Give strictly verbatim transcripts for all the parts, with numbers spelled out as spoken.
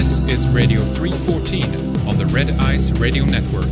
This is Radio three fourteen on the Red Ice Radio Network.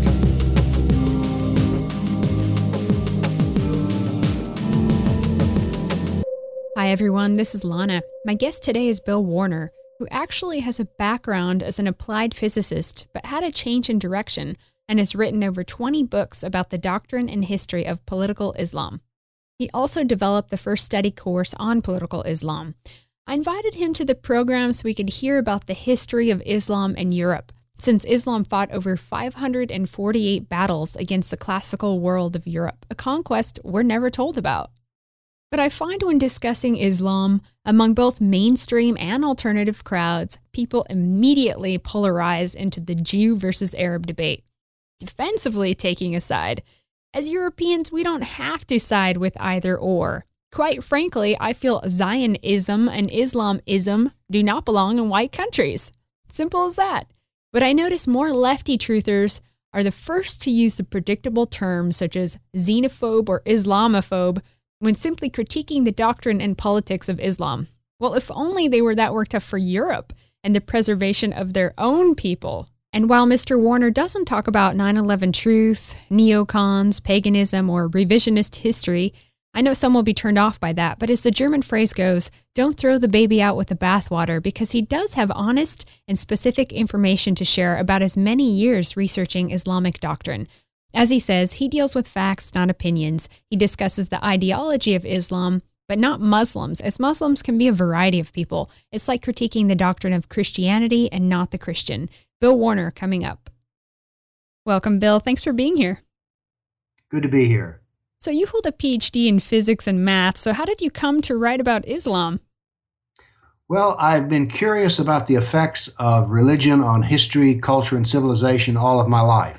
Hi everyone, this is Lana. My guest today is Bill Warner, who actually has a background as an applied physicist, but had a change in direction and has written over twenty books about the doctrine and history of political Islam. He also developed the first study course on political Islam. I invited him to the program so we could hear about the history of Islam in Europe, since Islam fought over five hundred forty-eight battles against the classical world of Europe, a conquest we're never told about. But I find when discussing Islam among both mainstream and alternative crowds, people immediately polarize into the Jew versus Arab debate, defensively taking a side. As Europeans, we don't have to side with either or. Quite frankly, I feel Zionism and Islamism do not belong in white countries. Simple as that. But I notice more lefty truthers are the first to use the predictable terms such as xenophobe or Islamophobe when simply critiquing the doctrine and politics of Islam. Well, if only they were that worked up for Europe and the preservation of their own people. And while Mister Warner doesn't talk about nine eleven truth, neocons, paganism, or revisionist history, I know some will be turned off by that, but as the German phrase goes, don't throw the baby out with the bathwater, because he does have honest and specific information to share about his many years researching Islamic doctrine. As he says, he deals with facts, not opinions. He discusses the ideology of Islam, but not Muslims, as Muslims can be a variety of people. It's like critiquing the doctrine of Christianity and not the Christian. Bill Warner coming up. Welcome, Bill. Thanks for being here. Good to be here. So you hold a P H D in physics and math, so how did you come to write about Islam? Well, I've been curious about the effects of religion on history, culture, and civilization all of my life.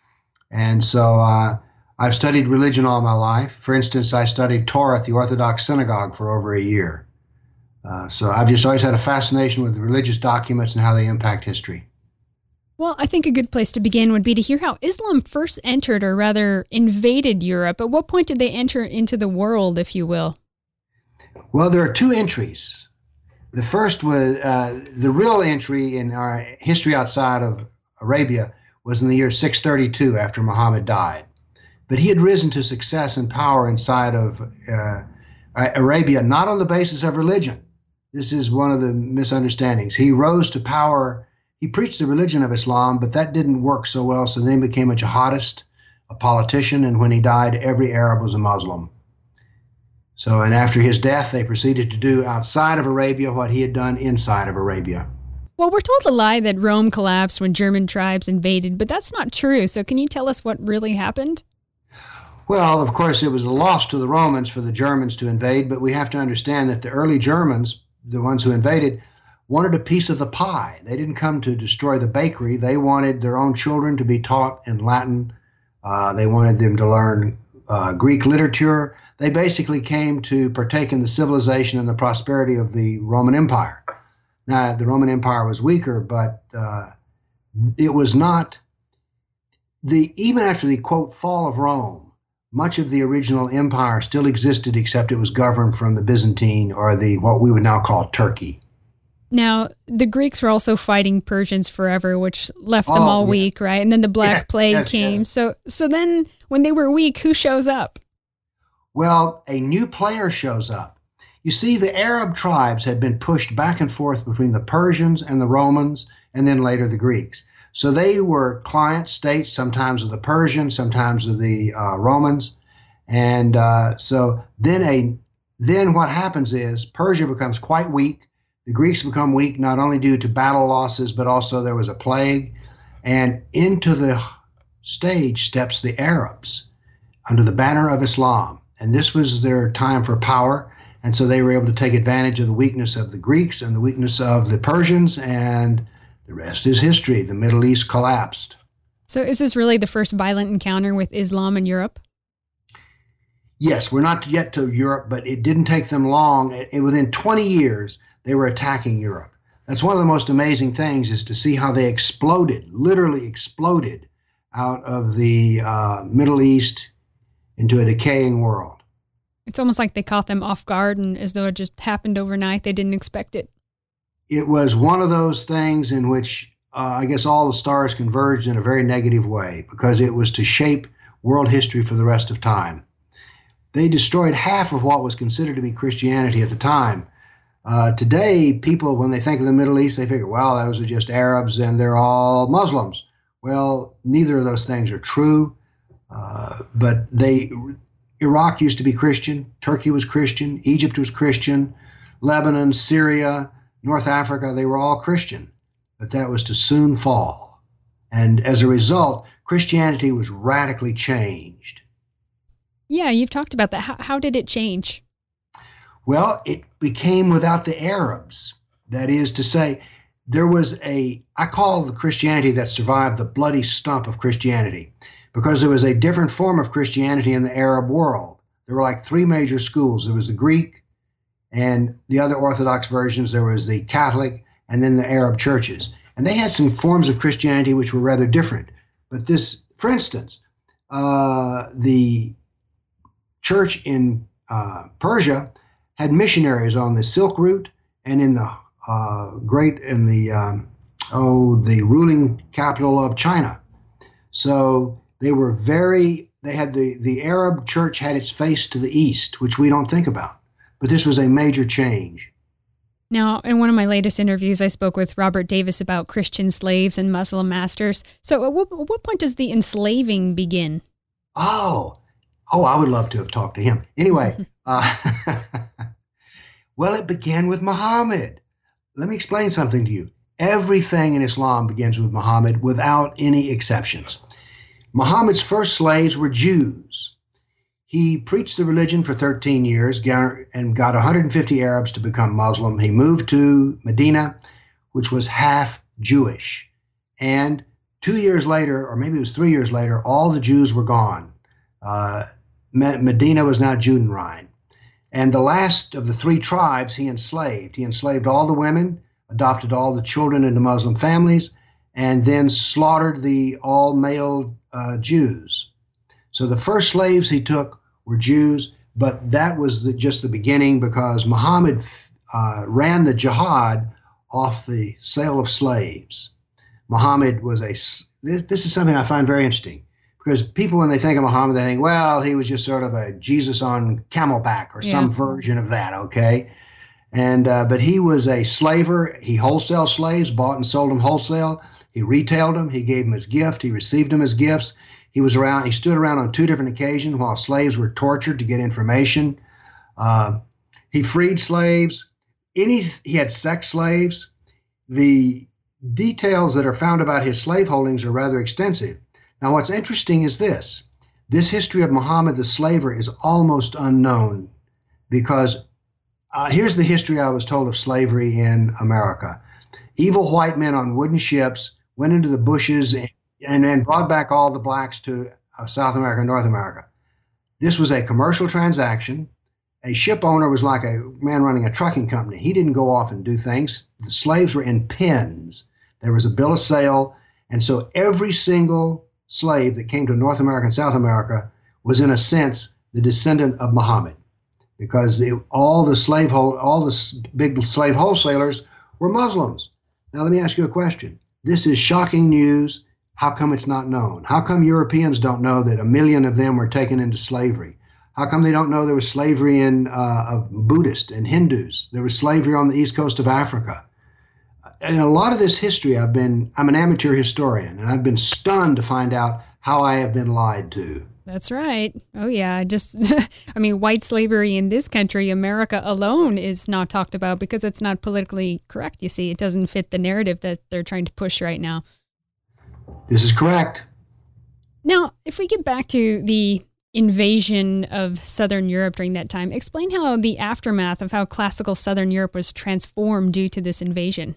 And so uh, I've studied religion all my life. For instance, I studied Torah at the Orthodox Synagogue for over a year. Uh, so I've just always had a fascination with religious documents and how they impact history. Well, I think a good place to begin would be to hear how Islam first entered, or rather invaded Europe. At what point did they enter into the world, if you will? Well, there are two entries. The first was, uh, the real entry in our history outside of Arabia was in the year six thirty-two after Muhammad died. But he had risen to success and power inside of uh, Arabia, not on the basis of religion. This is one of the misunderstandings. He rose to power. He preached the religion of Islam, but that didn't work so well, so then he became a jihadist, a politician, and when he died, every Arab was a Muslim. So, and after his death, they proceeded to do outside of Arabia what he had done inside of Arabia. Well, we're told a lie that Rome collapsed when German tribes invaded, but that's not true. So can you tell us what really happened? Well, of course, it was a loss to the Romans for the Germans to invade, but we have to understand that the early Germans, the ones who invaded, wanted a piece of the pie. They didn't come to destroy the bakery. They wanted their own children to be taught in Latin. Uh, they wanted them to learn uh, Greek literature. They basically came to partake in the civilization and the prosperity of the Roman Empire. Now, the Roman Empire was weaker, but uh, it was not the, even after the, quote, fall of Rome, much of the original empire still existed, except it was governed from the Byzantine, or the, what we would now call Turkey. Now, the Greeks were also fighting Persians forever, which left them oh, all yeah. weak, right? And then the Black yes, Plague yes, came. Yes. So so then when they were weak, who shows up? Well, a new player shows up. You see, the Arab tribes had been pushed back and forth between the Persians and the Romans, and then later the Greeks. So they were client states, sometimes of the Persians, sometimes of the uh, Romans. And uh, so then a then what happens is Persia becomes quite weak. The Greeks become weak not only due to battle losses, but also there was a plague. And into the stage steps the Arabs under the banner of Islam. And this was their time for power. And so they were able to take advantage of the weakness of the Greeks and the weakness of the Persians. And the rest is history. The Middle East collapsed. So is this really the first violent encounter with Islam in Europe? Yes, we're not yet to Europe, but it didn't take them long. It, it, within twenty years, they were attacking Europe. That's one of the most amazing things, is to see how they exploded, literally exploded out of the uh, Middle East into a decaying world. It's almost like they caught them off guard, and as though it just happened overnight, they didn't expect it. it was one of those things in which uh, I guess all the stars converged in a very negative way because it was to shape world history for the rest of time. They destroyed half of what was considered to be Christianity at the time. Uh, today, people, when they think of the Middle East, they figure, well, those are just Arabs and they're all Muslims. Well, neither of those things are true. Uh, but they, Iraq used to be Christian, Turkey was Christian, Egypt was Christian, Lebanon, Syria, North Africa, they were all Christian. But that was to soon fall. And as a result, Christianity was radically changed. Yeah, you've talked about that. How, how did it change? Well, it became without the Arabs. That is to say, there was a, I call the Christianity that survived the bloody stump of Christianity, because there was a different form of Christianity in the Arab world. There were like three major schools. There was the Greek and the other Orthodox versions. There was the Catholic and then the Arab churches. And they had some forms of Christianity which were rather different. But this, for instance, uh, the church in uh, Persia had missionaries on the Silk Route and in the uh, great, in the, um, oh, the ruling capital of China. So they were very, they had the, the Arab church had its face to the east, which we don't think about. But this was a major change. Now, in one of my latest interviews, I spoke with Robert Davis about Christian slaves and Muslim masters. So at what, at what point does the enslaving begin? Oh, oh, I would love to have talked to him. Anyway, uh, well, it began with Muhammad. Let me explain something to you. Everything in Islam begins with Muhammad without any exceptions. Muhammad's first slaves were Jews. He preached the religion for thirteen years and got one hundred fifty Arabs to become Muslim. He moved to Medina, which was half Jewish. And two years later, or maybe it was three years later, all the Jews were gone. Uh, Medina was now Judenrein. And the last of the three tribes he enslaved. He enslaved all the women, adopted all the children into Muslim families, and then slaughtered the all-male uh, Jews. So the first slaves he took were Jews, but that was the, just the beginning, because Muhammad uh, ran the jihad off the sale of slaves. Muhammad was a, this, this is something I find very interesting, because people, when they think of Muhammad, they think, well, he was just sort of a Jesus on camelback or yeah. some version of that, okay? And uh, but he was a slaver. He wholesale slaves, bought and sold them wholesale. He retailed them. He gave them as gift. He received them as gifts. He was around. He stood around on two different occasions while slaves were tortured to get information. Uh, he freed slaves. Any he had sex slaves. The details that are found about his slave holdings are rather extensive. Now, what's interesting is this: this history of Muhammad the slaver is almost unknown, because uh, here's the history I was told of slavery in America. Evil white men on wooden ships went into the bushes and, and then brought back all the blacks to uh, South America and North America. This was a commercial transaction. A ship owner was like a man running a trucking company. He didn't go off and do things. The slaves were in pens. There was a bill of sale. And so every single slave that came to North America and South America was, in a sense, the descendant of Muhammad, because they, all the slave hold, all the big slave wholesalers were Muslims. Now, let me ask you a question. This is shocking news. How come it's not known? How come Europeans don't know that a million of them were taken into slavery? How come they don't know there was slavery in uh, of Buddhists and Hindus? There was slavery on the east coast of Africa. And a lot of this history, I've been, I'm an amateur historian, and I've been stunned to find out how I have been lied to. That's right. Oh, yeah. Just, I mean, white slavery in this country, America alone, is not talked about because it's not politically correct. You see, it doesn't fit the narrative that they're trying to push right now. This is correct. Now, if we get back to the invasion of Southern Europe during that time, explain how the aftermath of how classical Southern Europe was transformed due to this invasion.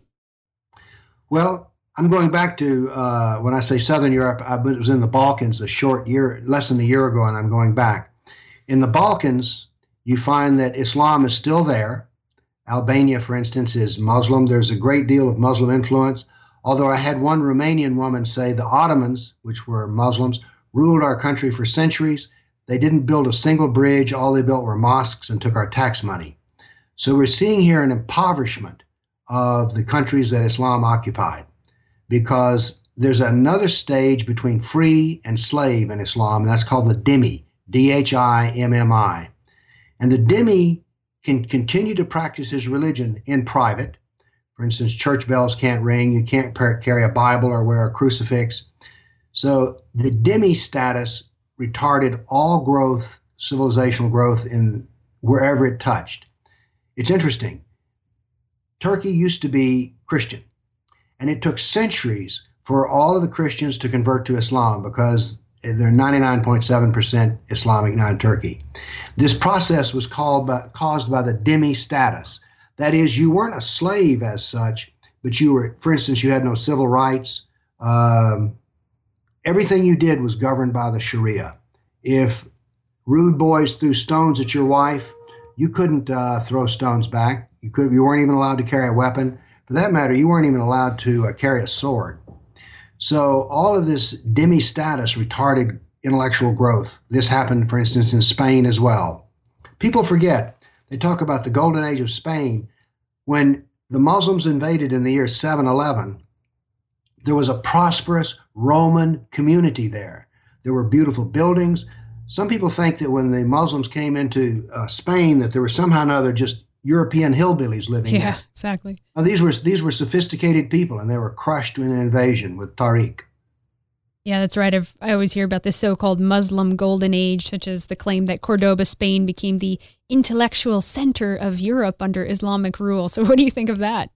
Well, I'm going back to, uh, when I say Southern Europe, I was in the Balkans a short year, less than a year ago, and I'm going back. In the Balkans, you find that Islam is still there. Albania, for instance, is Muslim. There's a great deal of Muslim influence. Although I had one Romanian woman say the Ottomans, which were Muslims, ruled our country for centuries. They didn't build a single bridge. All they built were mosques and took our tax money. So we're seeing here an impoverishment of the countries that Islam occupied, because there's another stage between free and slave in Islam, and that's called the dhimmi, D H I M M I. And the dhimmi can continue to practice his religion in private. For instance, church bells can't ring, you can't carry a Bible or wear a crucifix. So the dhimmi status retarded all growth, civilizational growth in wherever it touched. It's interesting. Turkey used to be Christian, and it took centuries for all of the Christians to convert to Islam because they're ninety-nine point seven percent Islamic now in Turkey. This process was called by, caused by the dhimmi status. That is, you weren't a slave as such, but you were, for instance, you had no civil rights. Um, everything you did was governed by the Sharia. If rude boys threw stones at your wife, you couldn't uh, throw stones back. You could, you weren't even allowed to carry a weapon. For that matter, you weren't even allowed to uh, carry a sword. So all of this dhimmi status retarded intellectual growth. This happened, for instance, in Spain as well. People forget. They talk about the golden age of Spain. When the Muslims invaded in the year seven eleven, there was a prosperous Roman community there. There were beautiful buildings. Some people think that when the Muslims came into uh, Spain, that there were somehow or another just European hillbillies living yeah, there. Yeah, exactly. Now, these were these were sophisticated people, and they were crushed in an invasion with Tariq. Yeah, that's right. I've, I always hear about the so-called Muslim Golden Age, such as the claim that Cordoba, Spain, became the intellectual center of Europe under Islamic rule. So what do you think of that?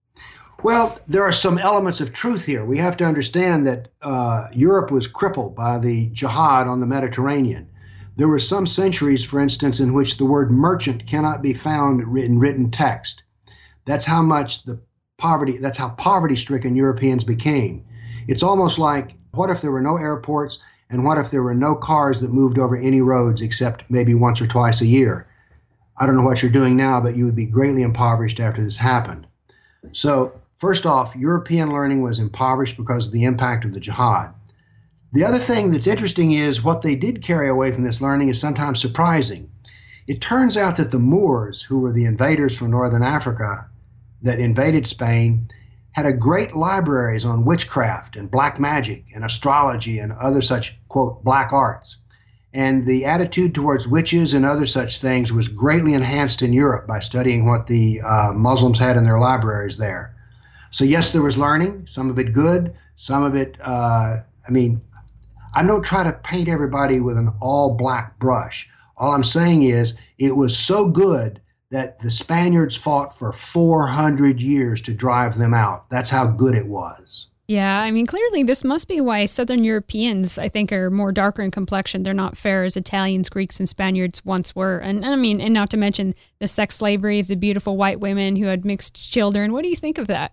Well, there are some elements of truth here. We have to understand that uh, Europe was crippled by the jihad on the Mediterranean. There were some centuries, for instance, in which the word merchant cannot be found in written text. That's how much the poverty, that's how poverty-stricken Europeans became. It's almost like, what if there were no airports, and what if there were no cars that moved over any roads except maybe once or twice a year? I don't know what you're doing now, but you would be greatly impoverished after this happened. So, first off, European learning was impoverished because of the impact of the jihad. The other thing that's interesting is what they did carry away from this learning is sometimes surprising. It turns out that the Moors, who were the invaders from northern Africa that invaded Spain, had a great libraries on witchcraft and black magic and astrology and other such, quote, black arts. And the attitude towards witches and other such things was greatly enhanced in Europe by studying what the uh, Muslims had in their libraries there. So yes, there was learning, some of it good, some of it, uh, I mean, I don't try to paint everybody with an all black brush. All I'm saying is it was so good that the Spaniards fought for four hundred years to drive them out. That's how good it was. Yeah, I mean, clearly this must be why Southern Europeans, I think, are more darker in complexion. They're not fair as Italians, Greeks, and Spaniards once were. And I mean, and not to mention the sex slavery of the beautiful white women who had mixed children. What do you think of that?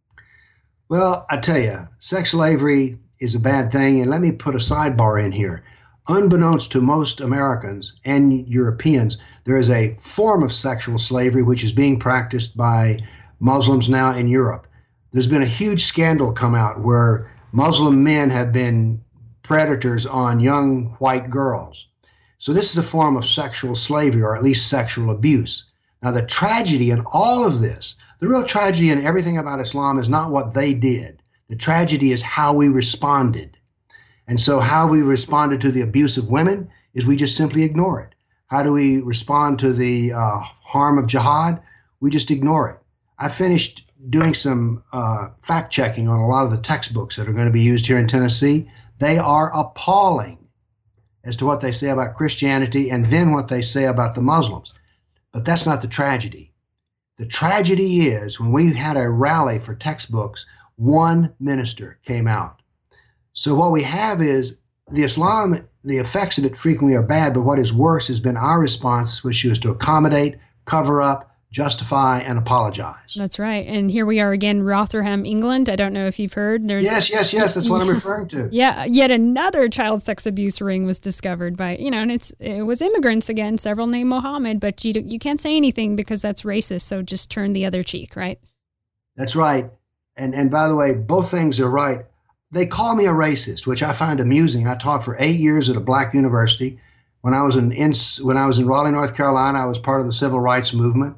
Well, I tell you, sex slavery is a bad thing. And let me put a sidebar in here. Unbeknownst to most Americans and Europeans, there is a form of sexual slavery which is being practiced by Muslims now in Europe. There's been a huge scandal come out where Muslim men have been predators on young white girls. So this is a form of sexual slavery, or at least sexual abuse. Now, the tragedy in all of this, the real tragedy in everything about Islam is not what they did. The tragedy is how we responded. And so how we responded to the abuse of women is we just simply ignore it. How do we respond to the uh, harm of jihad? We just ignore it. I finished doing some uh, fact checking on a lot of the textbooks that are going to be used here in Tennessee. They are appalling as to what they say about Christianity and then what they say about the Muslims. But that's not the tragedy. The tragedy is when we had a rally for textbooks, one minister came out. So what we have is the Islam, the effects of it frequently are bad, but what is worse has been our response, which is to accommodate, cover up, justify, and apologize. That's right. And here we are again, Rotherham, England. I don't know if you've heard. There's yes, yes, yes. That's what I'm referring to. Yeah. Yet another child sex abuse ring was discovered by, you know, and it's it was immigrants again, several named Mohammed, but you you can't say anything because that's racist. So just turn the other cheek, right? That's right. And and by the way, both things are right. They call me a racist, which I find amusing. I taught for eight years at a black university. When I was in, in when I was in Raleigh, North Carolina, I was part of the civil rights movement.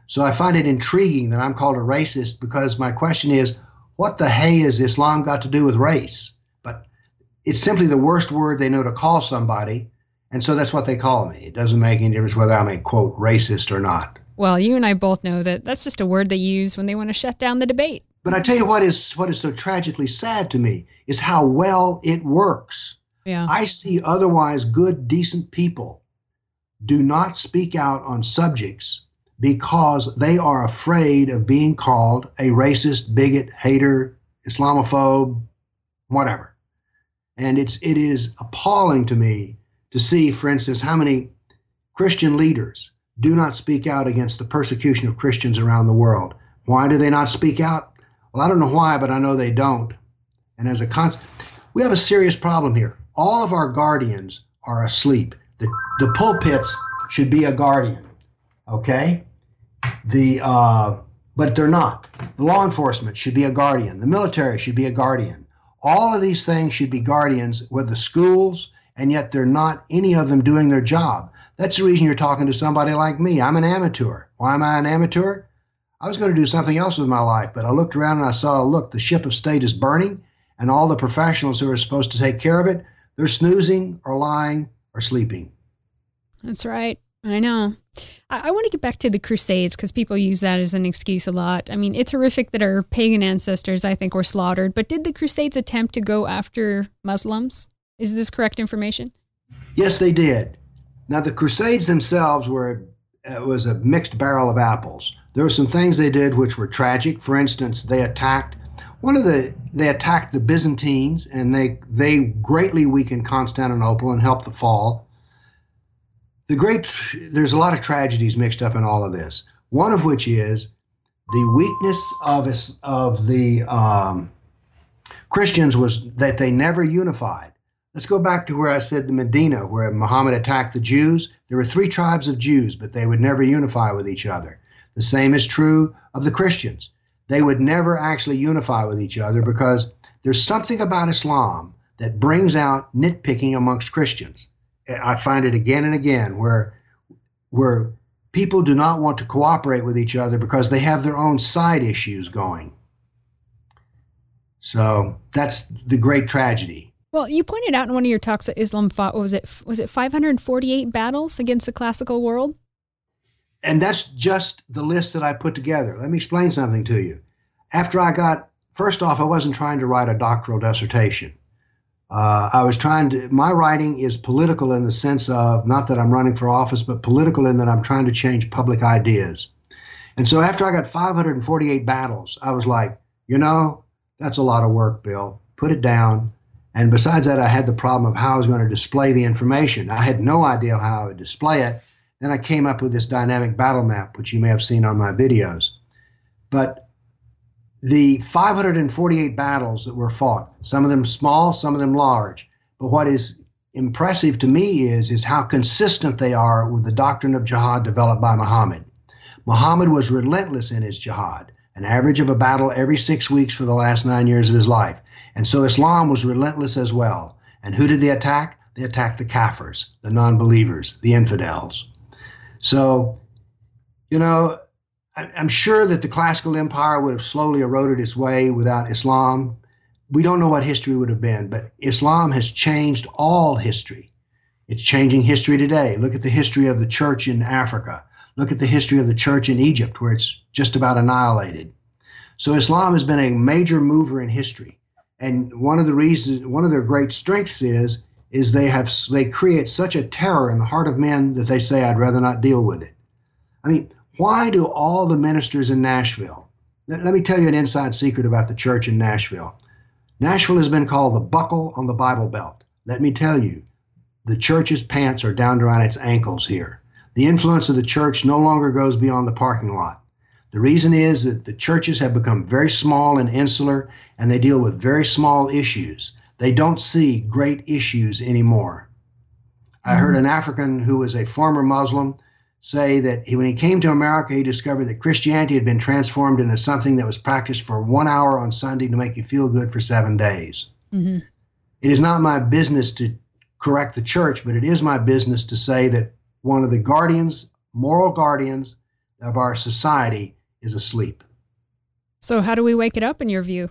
So I find it intriguing that I'm called a racist because my question is, what the hey has Islam got to do with race? But it's simply the worst word they know to call somebody. And so that's what they call me. It doesn't make any difference whether I'm a, quote, racist or not. Well, you and I both know that that's just a word they use when they want to shut down the debate. But I tell you what is what is so tragically sad to me is how well it works. Yeah. I see otherwise good, decent people do not speak out on subjects because they are afraid of being called a racist, bigot, hater, Islamophobe, whatever. And it's it is appalling to me to see, for instance, how many Christian leaders do not speak out against the persecution of Christians around the world. Why do they not speak out? Well, I don't know why, but I know they don't. And as a consequence, we have a serious problem here. All of our guardians are asleep. The, the pulpits should be a guardian, okay? The uh, but they're not. The law enforcement should be a guardian. The military should be a guardian. All of these things should be guardians with the schools, and yet they're not any of them doing their job. That's the reason you're talking to somebody like me. I'm an amateur. Why am I an amateur? I was going to do something else with my life, but I looked around and I saw, look, the ship of state is burning, and all the professionals who are supposed to take care of it, they're snoozing or lying or sleeping. That's right. I know. I, I want to get back to the Crusades because people use that as an excuse a lot. I mean, it's horrific that our pagan ancestors, I think, were slaughtered, but did the Crusades attempt to go after Muslims? Is this correct information? Yes, they did. Now, the Crusades themselves were uh, was a mixed barrel of apples. There were some things they did which were tragic. For instance, they attacked one of the they attacked the Byzantines, and they they greatly weakened Constantinople and helped the fall. The great there's a lot of tragedies mixed up in all of this. One of which is the weakness of us, of the um, Christians was that they never unified. Let's go back to where I said the Medina, where Muhammad attacked the Jews. There were three tribes of Jews, but they would never unify with each other. The same is true of the Christians. They would never actually unify with each other because there's something about Islam that brings out nitpicking amongst Christians. I find it again and again where, where people do not want to cooperate with each other because they have their own side issues going. So that's the great tragedy. Well, you pointed out in one of your talks that Islam fought, what was it, was it five hundred forty-eight battles against the classical world? And that's just the list that I put together. Let me explain something to you. After I got, first off, I wasn't trying to write a doctoral dissertation. Uh, I was trying to, my writing is political in the sense of, not that I'm running for office, but political in that I'm trying to change public ideas. And so after I got five hundred forty-eight battles, I was like, you know, that's a lot of work, Bill. Put it down. And besides that, I had the problem of how I was going to display the information. I had no idea how I would display it. Then I came up with this dynamic battle map, which you may have seen on my videos. But the five hundred forty-eight battles that were fought, some of them small, some of them large. But what is impressive to me is, is how consistent they are with the doctrine of jihad developed by Muhammad. Muhammad was relentless in his jihad, an average of a battle every six weeks for the last nine years of his life. And so Islam was relentless as well. And who did they attack? They attacked the kafirs, the non-believers, the infidels. So, you know, I, I'm sure that the classical empire would have slowly eroded its way without Islam. We don't know what history would have been, but Islam has changed all history. It's changing history today. Look at the history of the church in Africa. Look at the history of the church in Egypt, where it's just about annihilated. So Islam has been a major mover in history. And one of the reasons, one of their great strengths is, is they have, they create such a terror in the heart of men that they say, I'd rather not deal with it. I mean, why do all the ministers in Nashville, let, let me tell you an inside secret about the church in Nashville. Nashville has been called the buckle on the Bible Belt. Let me tell you, the church's pants are down around its ankles here. The influence of the church no longer goes beyond the parking lot. The reason is that the churches have become very small and insular, and they deal with very small issues. They don't see great issues anymore. I heard an African who was a former Muslim say that he, when he came to America, he discovered that Christianity had been transformed into something that was practiced for one hour on Sunday to make you feel good for seven days. Mm-hmm. It is not my business to correct the church, but it is my business to say that one of the guardians, moral guardians of our society is asleep. So how do we wake it up in your view?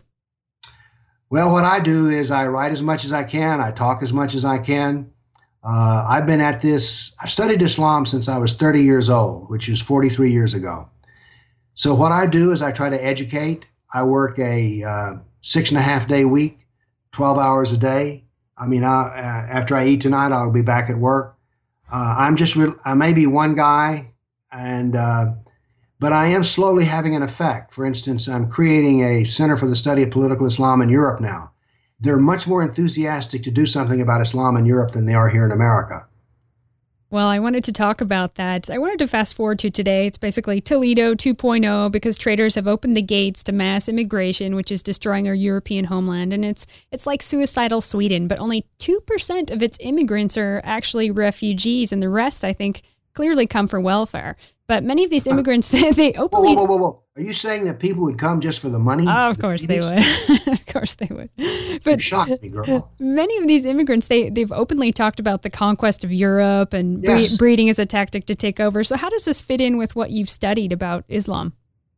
Well, what I do is I write as much as I can. I talk as much as I can. Uh, I've been at this, I've studied Islam since I was thirty years old, which is forty-three years ago. So what I do is I try to educate. I work a uh, six and a half day week, twelve hours a day. I mean, I, uh, after I eat tonight, I'll be back at work. Uh, I'm just, re- I may be one guy, and uh, but I am slowly having an effect. For instance, I'm creating a Center for the Study of Political Islam in Europe now. They're much more enthusiastic to do something about Islam in Europe than they are here in America. Well, I wanted to talk about that. I wanted to fast forward to today. It's basically Toledo two point oh because traders have opened the gates to mass immigration, which is destroying our European homeland. And it's it's like suicidal Sweden, but only two percent of its immigrants are actually refugees, and the rest, I think, clearly come for welfare. But many of these immigrants, they, they openly... Whoa, whoa, whoa, whoa. Are you saying that people would come just for the money? Oh, of course they would. Of course they would. But you shocked me, girl. Many of these immigrants, they, they've openly talked about the conquest of Europe and Yes. bre- breeding as a tactic to take over. So how does this fit in with what you've studied about Islam?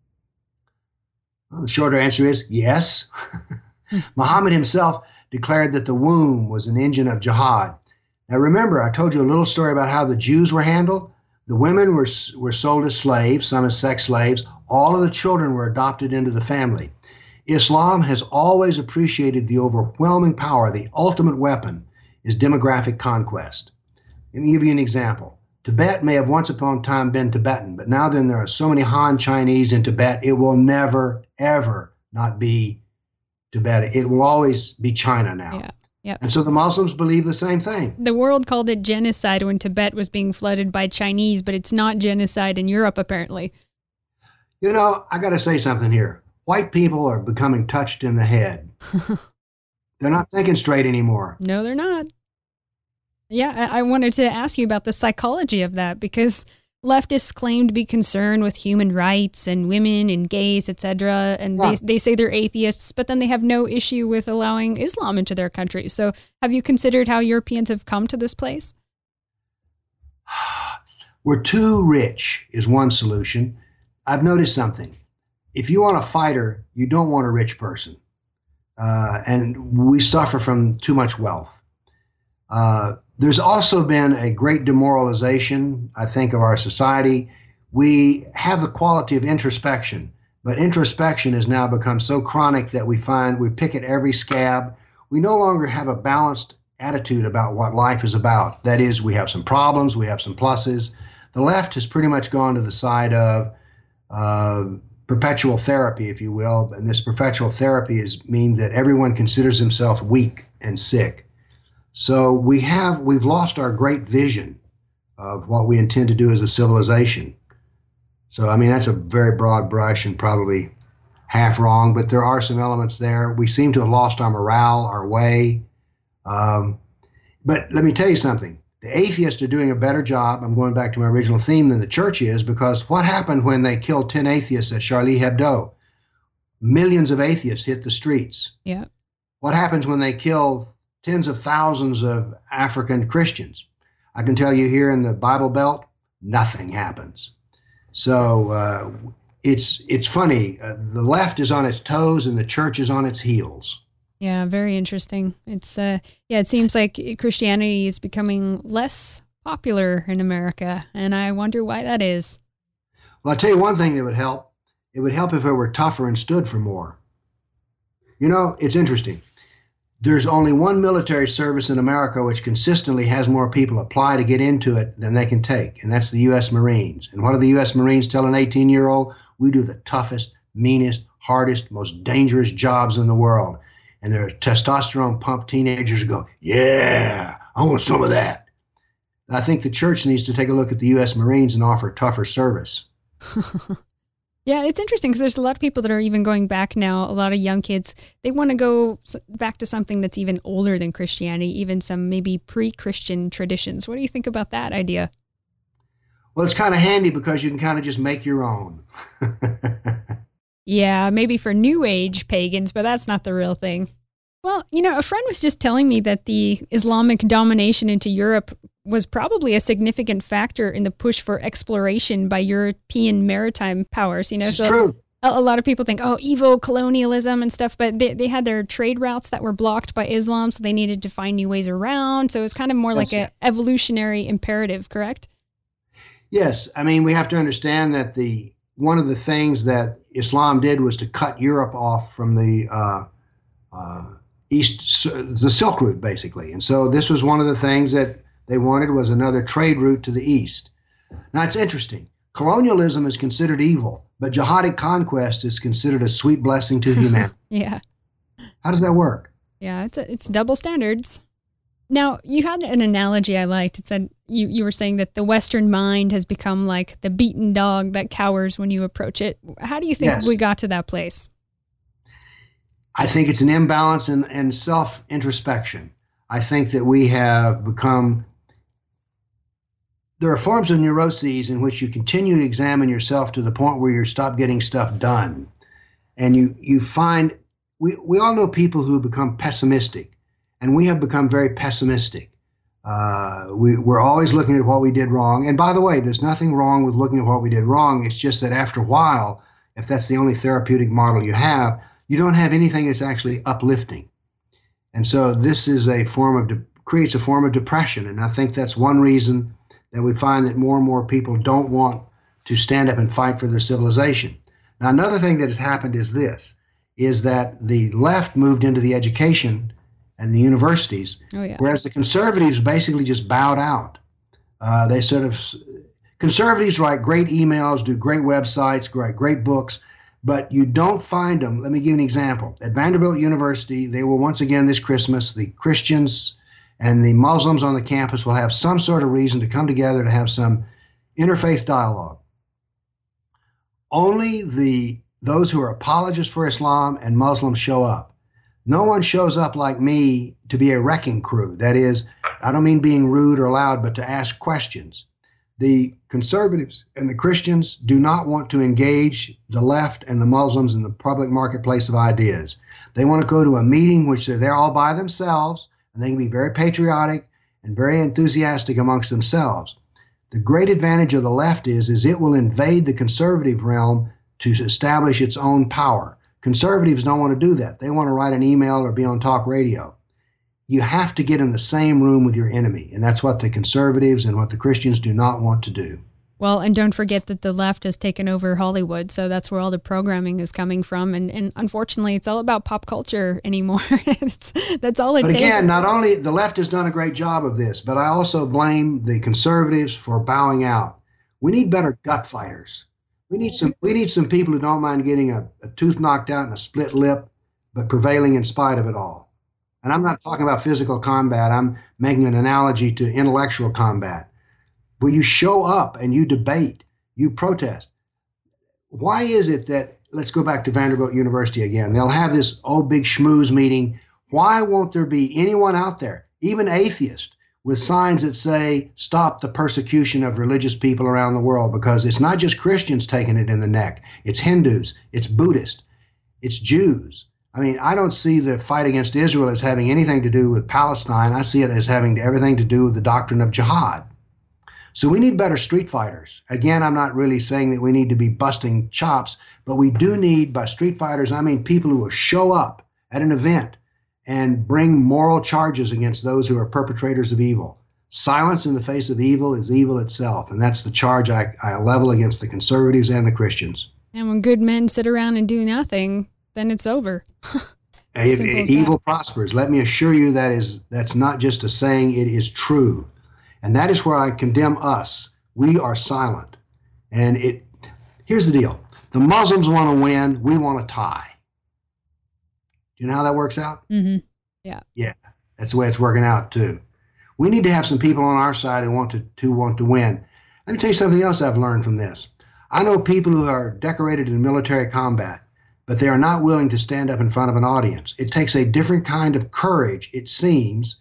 Well, the shorter answer is yes. Muhammad himself declared that the womb was an engine of jihad. Now remember, I told you a little story about how the Jews were handled. The women were, were sold as slaves, some as sex slaves. All of the children were adopted into the family. Islam has always appreciated the overwhelming power. The ultimate weapon is demographic conquest. Let me give you an example. Tibet may have once upon a time been Tibetan, but now then there are so many Han Chinese in Tibet, it will never, ever not be Tibet. It will always be China now. Yeah. Yep. And so the Muslims believe the same thing. The world called it genocide when Tibet was being flooded by Chinese, but it's not genocide in Europe, apparently. You know, I got to say something here. White people are becoming touched in the head. They're not thinking straight anymore. No, they're not. Yeah, I-, I wanted to ask you about the psychology of that, because leftists claim to be concerned with human rights and women and gays, et cetera. And Yeah. they, they say they're atheists, but then they have no issue with allowing Islam into their country. So have you considered how Europeans have come to this place? We're too rich is one solution. I've noticed something. If you want a fighter, you don't want a rich person. Uh, and we suffer from too much wealth. Uh, there's also been a great demoralization, I think, of our society. We have the quality of introspection, but introspection has now become so chronic that we find we pick at every scab. We no longer have a balanced attitude about what life is about. That is, we have some problems, we have some pluses. The left has pretty much gone to the side of uh, perpetual therapy, if you will, and this perpetual therapy is mean that everyone considers himself weak and sick. So we have, we've lost our great vision of what we intend to do as a civilization. So, I mean, that's a very broad brush and probably half wrong, but there are some elements there. We seem to have lost our morale, our way. Um, but let me tell you something. The atheists are doing a better job, I'm going back to my original theme, than the church is, because what happened when they killed ten atheists at Charlie Hebdo? Millions of atheists hit the streets. Yeah. What happens when they kill tens of thousands of African Christians? I can tell you here in the Bible Belt, nothing happens. So uh, it's it's funny. Uh, the left is on its toes and the church is on its heels. Yeah, very interesting. It's uh, yeah, it seems like Christianity is becoming less popular in America, and I wonder why that is. Well, I'll tell you one thing that would help. It would help if it were tougher and stood for more. You know, it's interesting. There's only one military service in America which consistently has more people apply to get into it than they can take, and that's the U S Marines. And what do the U S Marines tell an eighteen-year-old? We do the toughest, meanest, hardest, most dangerous jobs in the world. And their testosterone-pumped teenagers go, yeah, I want some of that. I think the church needs to take a look at the U S Marines and offer tougher service. Yeah, it's interesting because there's a lot of people that are even going back now. A lot of young kids, they want to go back to something that's even older than Christianity, even some maybe pre-Christian traditions. What do you think about that idea? Well, it's kind of handy because you can kind of just make your own. Yeah, maybe for New Age pagans, but that's not the real thing. Well, you know, a friend was just telling me that the Islamic domination into Europe was probably a significant factor in the push for exploration by European maritime powers. You know, It's so true. a, a lot of people think, oh, Evo colonialism and stuff, but they, they had their trade routes that were blocked by Islam, so they needed to find new ways around. So it was kind of more That's like an evolutionary imperative, correct? Yes. I mean, we have to understand that the one of the things that Islam did was to cut Europe off from the uh, uh, east, the Silk Route, basically. And so this was one of the things that they wanted was another trade route to the east. Now, it's interesting. Colonialism is considered evil, but jihadi conquest is considered a sweet blessing to humanity. Yeah. How does that work? Yeah, it's a, it's double standards. Now, you had an analogy I liked. It said you, you were saying that the Western mind has become like the beaten dog that cowers when you approach it. How do you think Yes. we got to that place? I think it's an imbalance in, in self-introspection. I think that we have become, there are forms of neuroses in which you continue to examine yourself to the point where you stop getting stuff done. And you, you find, we, we all know people who become pessimistic, and we have become very pessimistic. Uh, we, we're always looking at what we did wrong. And by the way, there's nothing wrong with looking at what we did wrong. It's just that after a while, if that's the only therapeutic model you have, you don't have anything that's actually uplifting. And so this is a form of, de- creates a form of depression. And I think that's one reason that we find that more and more people don't want to stand up and fight for their civilization. Now, another thing that has happened is this, is that the left moved into the education and the universities, Oh, yeah. whereas the conservatives basically just bowed out. Uh, they sort of, conservatives write great emails, do great websites, write great books, but you don't find them. Let me give you an example. At Vanderbilt University, they will once again this Christmas, the Christians and the Muslims on the campus will have some sort of reason to come together to have some interfaith dialogue. Only the those who are apologists for Islam and Muslims show up. No one shows up like me to be a wrecking crew. That is, I don't mean being rude or loud, but to ask questions. The conservatives and the Christians do not want to engage the left and the Muslims in the public marketplace of ideas. They want to go to a meeting which they're there all by themselves, and they can be very patriotic and very enthusiastic amongst themselves. The great advantage of the left is, is it will invade the conservative realm to establish its own power. Conservatives don't want to do that. They want to write an email or be on talk radio. You have to get in the same room with your enemy, and that's what the conservatives and what the Christians do not want to do. Well, and don't forget that the left has taken over Hollywood, so that's where all the programming is coming from. And, and unfortunately, it's all about pop culture anymore. it's, that's all it But takes. again, not only the left has done a great job of this, but I also blame the conservatives for bowing out. We need better gut fighters. We need some. We need some people who don't mind getting a, a tooth knocked out and a split lip, but prevailing in spite of it all. And I'm not talking about physical combat. I'm making an analogy to intellectual combat, where you show up and you debate, you protest. Why is it that, let's go back to Vanderbilt University again, they'll have this oh big schmooze meeting. Why won't there be anyone out there, even atheists, with signs that say, stop the persecution of religious people around the world? Because it's not just Christians taking it in the neck. It's Hindus, it's Buddhists, it's Jews. I mean, I don't see the fight against Israel as having anything to do with Palestine. I see it as having everything to do with the doctrine of jihad. So we need better street fighters. Again, I'm not really saying that we need to be busting chops, but we do need, by street fighters, I mean people who will show up at an event and bring moral charges against those who are perpetrators of evil. Silence in the face of evil is evil itself, and that's the charge I, I level against the conservatives and the Christians. And when good men sit around and do nothing, then it's over. If, if evil prospers, let me assure you that is that's not just a saying, it is true. And that is where I condemn us. We are silent. And it here's the deal. The Muslims want to win, we want to tie. Do you know how that works out? Mm-hmm. Yeah. Yeah, that's the way it's working out too. We need to have some people on our side who want to, who want to win. Let me tell you something else I've learned from this. I know people who are decorated in military combat, but they are not willing to stand up in front of an audience. It takes a different kind of courage, it seems,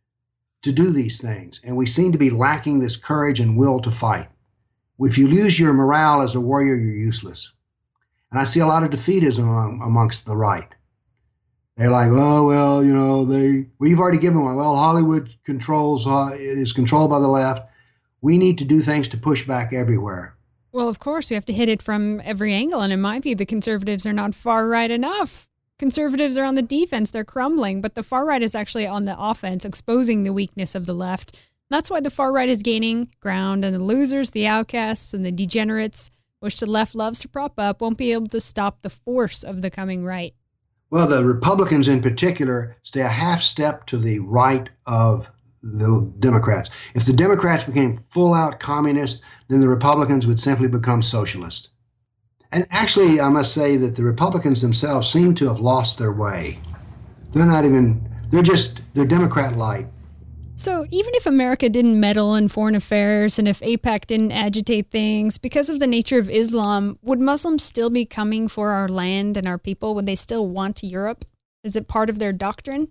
to do these things. And we seem to be lacking this courage and will to fight. If you lose your morale as a warrior, you're useless. And I see a lot of defeatism among, amongst the right. They're like, oh, well, you know, they, we've already given one. Well, Hollywood controls, uh, is controlled by the left. We need to do things to push back everywhere. Well, of course, we have to hit it from every angle. And in my view, the conservatives are not far right enough. Conservatives are on the defense. They're crumbling. But the far right is actually on the offense, exposing the weakness of the left. That's why the far right is gaining ground. And the losers, the outcasts, and the degenerates, which the left loves to prop up, won't be able to stop the force of the coming right. Well, the Republicans in particular stay a half step to the right of the Democrats. If the Democrats became full-out communist, then the Republicans would simply become socialist. And actually, I must say that the Republicans themselves seem to have lost their way. They're not even, they're just, they're Democrat light. So even if America didn't meddle in foreign affairs and if AIPAC didn't agitate things, because of the nature of Islam, would Muslims still be coming for our land and our people? Would they still want Europe? Is it part of their doctrine?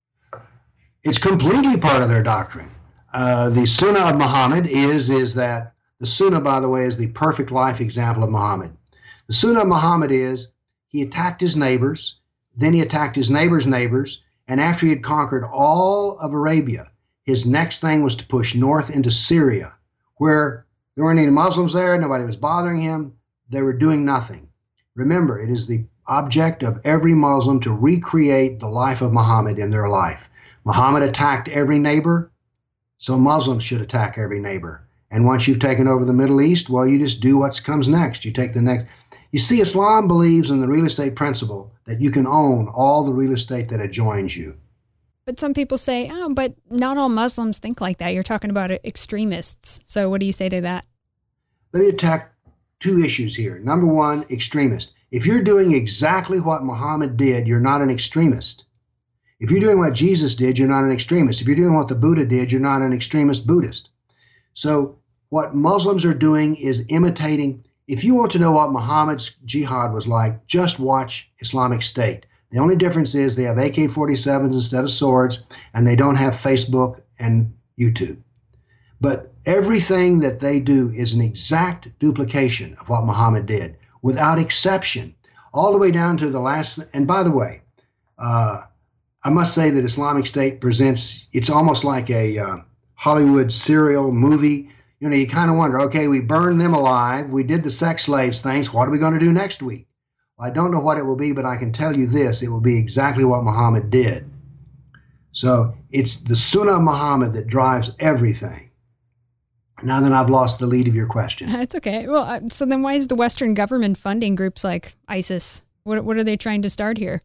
It's completely part of their doctrine. Uh, the Sunnah of Muhammad is, is that, the Sunnah, by the way, is the perfect life example of Muhammad. The Sunnah of Muhammad is he attacked his neighbors, then he attacked his neighbors' neighbors, and after he had conquered all of Arabia, his next thing was to push north into Syria, where there weren't any Muslims there, nobody was bothering him, they were doing nothing. Remember, it is the object of every Muslim to recreate the life of Muhammad in their life. Muhammad attacked every neighbor, so Muslims should attack every neighbor. And once you've taken over the Middle East, well, you just do what comes next. You take the next. You see, Islam believes in the real estate principle that you can own all the real estate that adjoins you. But some people say, oh, but not all Muslims think like that. You're talking about extremists. So what do you say to that? Let me attack two issues here. Number one, extremist. If you're doing exactly what Muhammad did, you're not an extremist. If you're doing what Jesus did, you're not an extremist. If you're doing what the Buddha did, you're not an extremist Buddhist. So what Muslims are doing is imitating. If you want to know what Muhammad's jihad was like, just watch Islamic State. The only difference is they have A K forty-sevens instead of swords, and they don't have Facebook and YouTube. But everything that they do is an exact duplication of what Muhammad did, without exception, all the way down to the last. And by the way, uh, I must say that Islamic State presents, it's almost like a uh, Hollywood serial movie. You know, you kind of wonder, okay, we burned them alive. We did the sex slaves things. What are we going to do next week? I don't know what it will be, but I can tell you this, it will be exactly what Muhammad did. So it's the Sunnah of Muhammad that drives everything. Now that I've lost the lead of your question. That's okay. Well, uh, so then why is the Western government funding groups like ISIS? What, what are they trying to start here?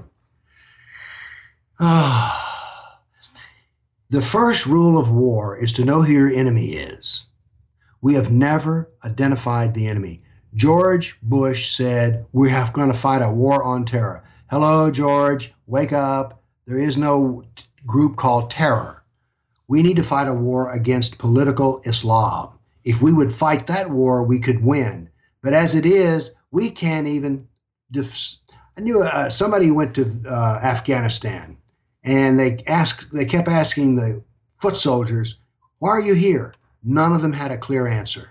The first rule of war is to know who your enemy is. We have never identified the enemy. George Bush said, we have going to fight a war on terror. Hello, George, wake up. There is no t- group called terror. We need to fight a war against political Islam. If we would fight that war, we could win. But as it is, we can't even. Def- I knew uh, somebody went to uh, Afghanistan, and they asked. They kept asking the foot soldiers, "Why are you here?" None of them had a clear answer.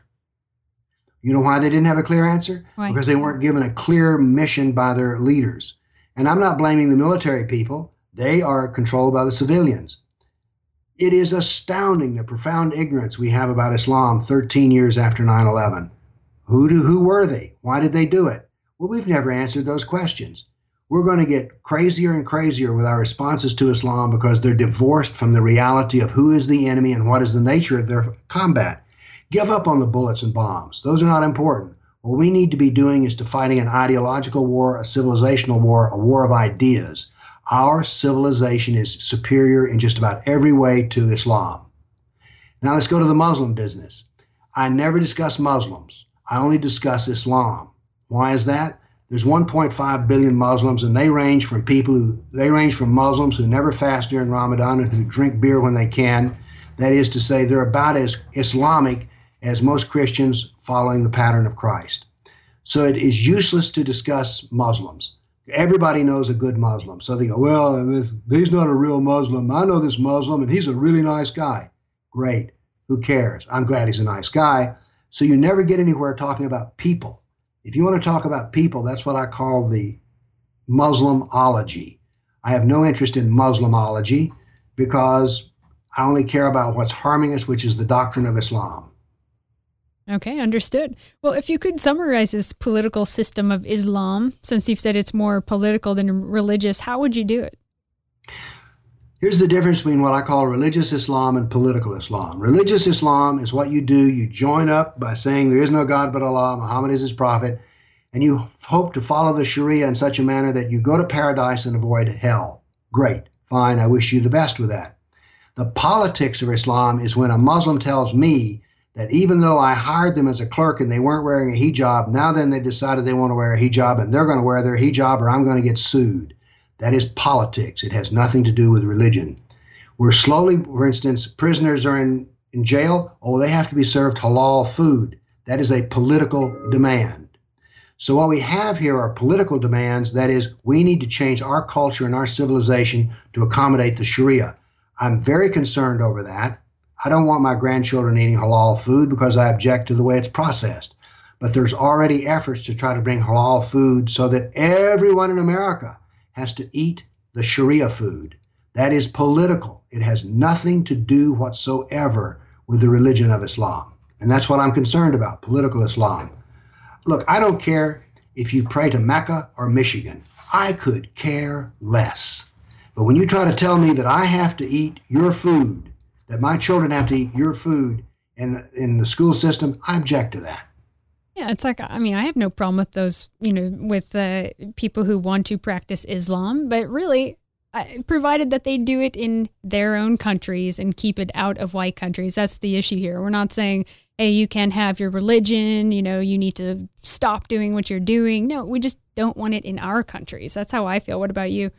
You know why they didn't have a clear answer? Why? Because they weren't given a clear mission by their leaders. And I'm not blaming the military people. They are controlled by the civilians. It is astounding the profound ignorance we have about Islam thirteen years after nine eleven. Who do, who were they? Why did they do it? Well, we've never answered those questions. We're going to get crazier and crazier with our responses to Islam because they're divorced from the reality of who is the enemy and what is the nature of their combat. Give up on the bullets and bombs. Those are not important. What we need to be doing is to fighting an ideological war, a civilizational war, a war of ideas. Our civilization is superior in just about every way to Islam. Now let's go to the Muslim business. I never discuss Muslims. I only discuss Islam. Why is that? There's one point five billion Muslims, and they range from people who, they range from Muslims who never fast during Ramadan and who drink beer when they can. That is to say, they're about as Islamic as most Christians following the pattern of Christ. So it is useless to discuss Muslims. Everybody knows a good Muslim. So they go, well, this, he's not a real Muslim. I know this Muslim, and he's a really nice guy. Great. Who cares? I'm glad he's a nice guy. So you never get anywhere talking about people. If you want to talk about people, that's what I call the Muslimology. I have no interest in Muslimology because I only care about what's harming us, which is the doctrine of Islam. Okay, understood. Well, if you could summarize this political system of Islam, since you've said it's more political than religious, how would you do it? Here's the difference between what I call religious Islam and political Islam. Religious Islam is what you do. You join up by saying there is no God but Allah, Muhammad is his prophet, and you hope to follow the Sharia in such a manner that you go to paradise and avoid hell. Great, fine, I wish you the best with that. The politics of Islam is when a Muslim tells me that even though I hired them as a clerk and they weren't wearing a hijab, now then they decided they want to wear a hijab and they're going to wear their hijab or I'm going to get sued. That is politics. It has nothing to do with religion. We're slowly, for instance, prisoners are in, in jail. Oh, they have to be served halal food. That is a political demand. So what we have here are political demands. That is, we need to change our culture and our civilization to accommodate the Sharia. I'm very concerned over that. I don't want my grandchildren eating halal food because I object to the way it's processed. But there's already efforts to try to bring halal food so that everyone in America has to eat the Sharia food. That is political. It has nothing to do whatsoever with the religion of Islam. And that's what I'm concerned about, political Islam. Look, I don't care if you pray to Mecca or Michigan. I could care less. But when you try to tell me that I have to eat your food, that my children have to eat your food in, in the school system, I object to that. Yeah, it's like, I mean, I have no problem with those, you know, with uh, people who want to practice Islam, but really, I, provided that they do it in their own countries and keep it out of white countries. That's the issue here. We're not saying, hey, you can have your religion, you know, you need to stop doing what you're doing. No, we just don't want it in our countries. That's how I feel. What about you?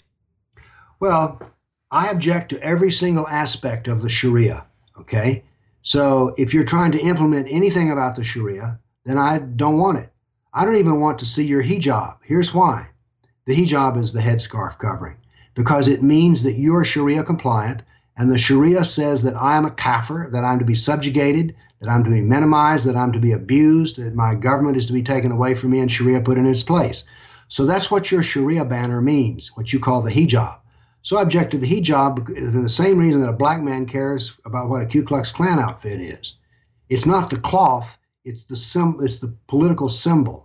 Well, I object to every single aspect of the Sharia, okay? So if you're trying to implement anything about the Sharia, then I don't want it. I don't even want to see your hijab. Here's why. The hijab is the headscarf covering, because it means that you're Sharia compliant, and the Sharia says that I am a kafir, that I'm to be subjugated, that I'm to be minimized, that I'm to be abused, that my government is to be taken away from me and Sharia put in its place. So that's what your Sharia banner means, what you call the hijab. So I object to the hijab for the same reason that a black man cares about what a Ku Klux Klan outfit is. It's not the cloth, it's the symbol, it's the political symbol.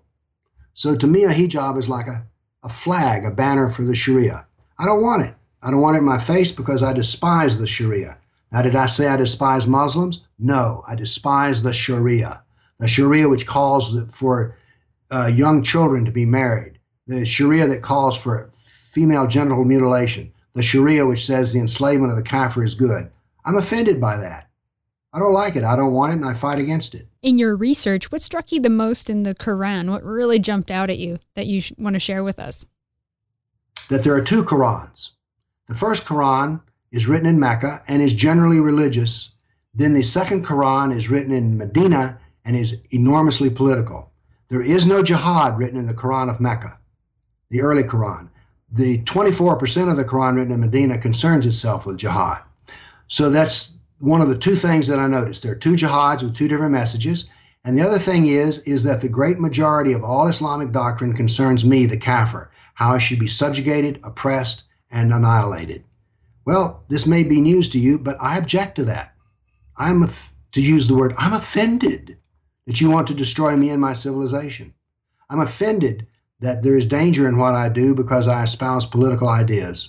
So to me, a hijab is like a, a flag, a banner for the Sharia. I don't want it. I don't want it in my face because I despise the Sharia. Now, did I say I despise Muslims? No, I despise the Sharia. The Sharia which calls for uh, young children to be married. The Sharia that calls for female genital mutilation. The Sharia which says the enslavement of the kafir is good. I'm offended by that. I don't like it. I don't want it, and I fight against it. In your research, what struck you the most in the Quran? What really jumped out at you that you want to share with us? That there are two Qurans. The first Quran is written in Mecca and is generally religious. Then the second Quran is written in Medina and is enormously political. There is no jihad written in the Quran of Mecca, the early Quran. The twenty-four percent of the Quran written in Medina concerns itself with jihad. So that's one of the two things that I noticed. There are two jihads with two different messages. And the other thing is, is that the great majority of all Islamic doctrine concerns me, the kafir, how I should be subjugated, oppressed, and annihilated. Well, this may be news to you, but I object to that. I'm, to use the word, I'm offended that you want to destroy me and my civilization. I'm offended that there is danger in what I do because I espouse political ideas.